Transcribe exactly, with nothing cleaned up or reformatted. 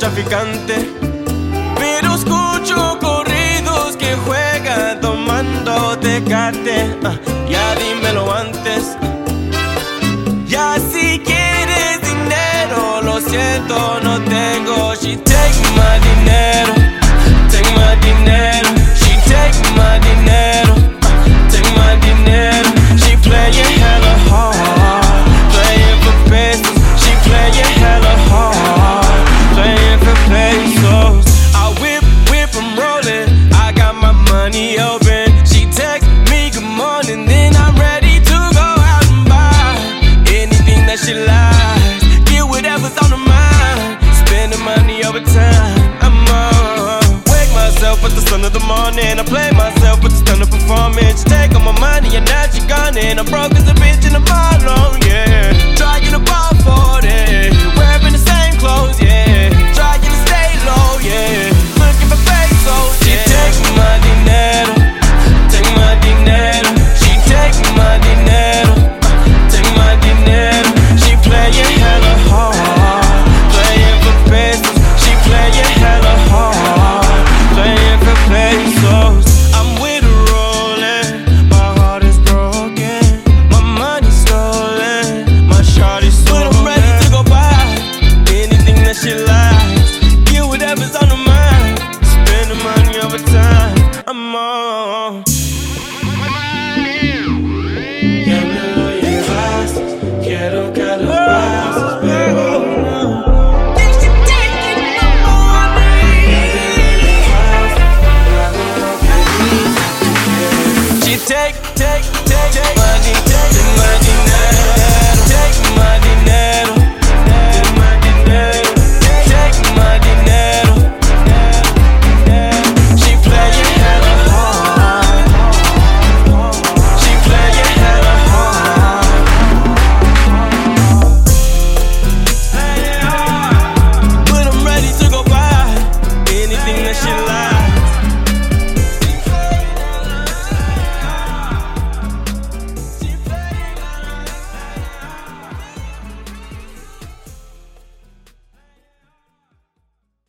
narcotraficante, pero escucho corridos que juegan tomando Tecate. uh, Ya dímelo antes. Ya si quieres dinero, lo siento, no tengo. She take my dinero, take my dinero. She take my dinero, take my dinero. She playing hella hard, playing for pesos. She playing hella hard, playing for pesos. I whip, whip, I'm rolling. I got my money open. She text me good morning, then I'm ready to go out and buy anything that she likes. Get whatever's on her mind. Spending money over time. I'm on. Wake myself at the sun of the morning. I play myself with the stunning performance. She take all my money and now she gone. And I'm broke as a bitch in the mall, oh yeah. Trying to ball for it, wearing the same clothes, yeah. Trying to stay low, yeah. Looking for pesos, yeah. She take my dinero, take my dinero. She take my dinero, take my dinero. She playing hella hard, playing for pesos. She playing hella hard, playing for pesos. I'm with her rolling, my heart is broken, my money's stolen, my shawty's stolen. But I'm ready to go buy anything that she likes. Get whatever's on her mind. Spend the money over time. I'm on. Ya me lo llevaste, quiero que lo pases, pero no. She take, take, take